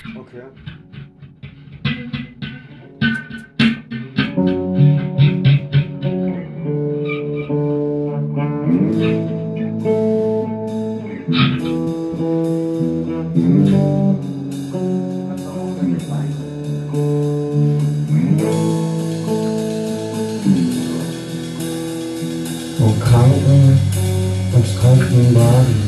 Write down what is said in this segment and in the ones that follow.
Okay. Wo Kranken und Krankenwagen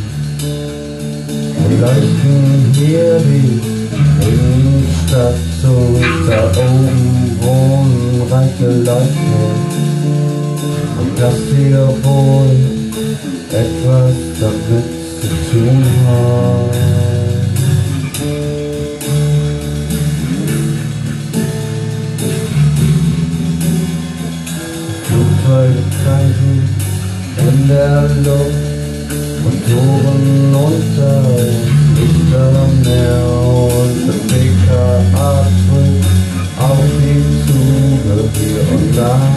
leuchten hier die Innenstadt so, da oben wohnen reiche Leute und dass hier wohl etwas damit zu tun hat. Flugzeuge kreisen in der Luft und Touren unter Lichter am Meer und der PKA drückt auf die Züge hier und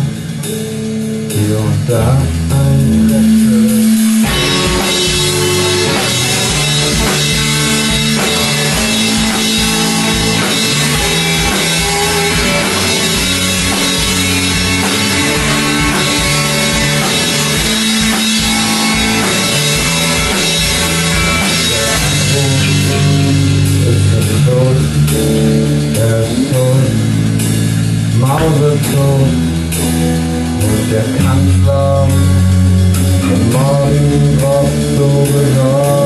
da ein Kräfte. Mausetot und der Kanzler von morgen war so besorgt.